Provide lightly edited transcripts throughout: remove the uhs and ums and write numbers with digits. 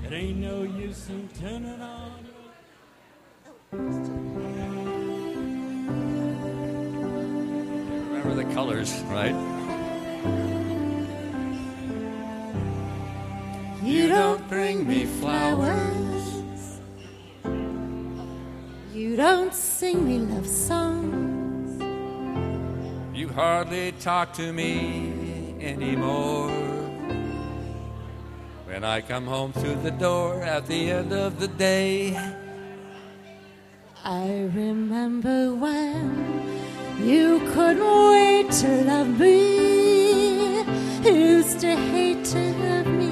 It ain't no use in turning on. Remember the colors, right? You don't bring me flowers. You don't sing me love songs. You hardly talk to me anymore. When I come home through the door at the end of the day, I remember when you couldn't wait to love me. Used to hate to have me.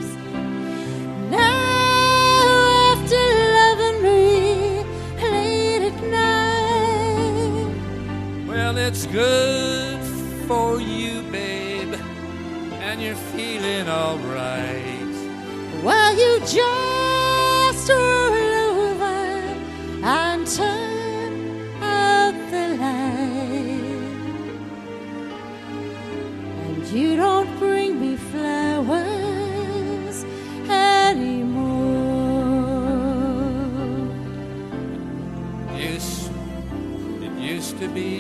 Now after loving me late at night, well, it's good for you, babe, and you're feeling all right. well, you just roll over and turn out the light, and you don't bring me flowers anymore. It used to be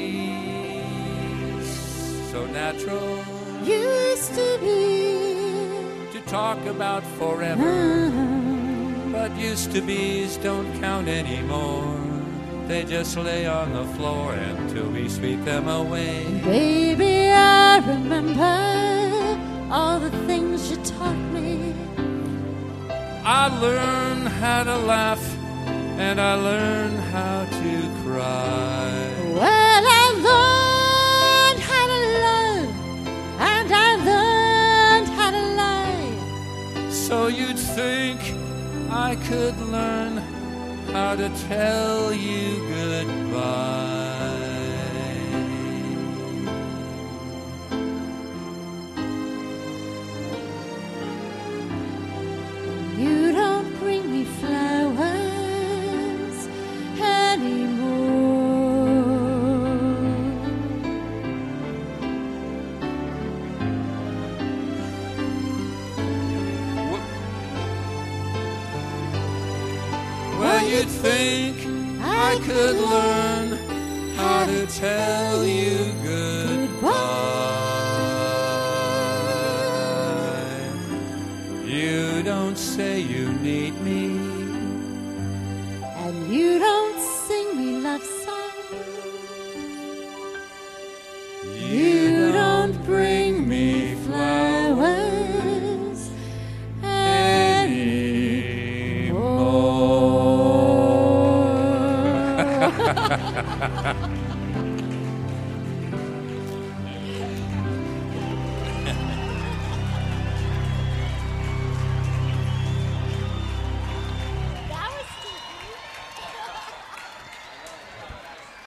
so natural Used to be to talk about forever, but used to be's don't count anymore. They just lay on the floor until we sweep them away. Baby, I remember all the things you taught me. I learned how to laugh and I learned how to cry. Well, I learned how to love and I learned how to lie. So you'd think I could learn how to tell you goodbye. You don't bring me flowers anymore. Well, you'd think I could learn how to tell you goodbye. You don't say you need me, And you don't sing me love songs. You don't bring me flowers anymore.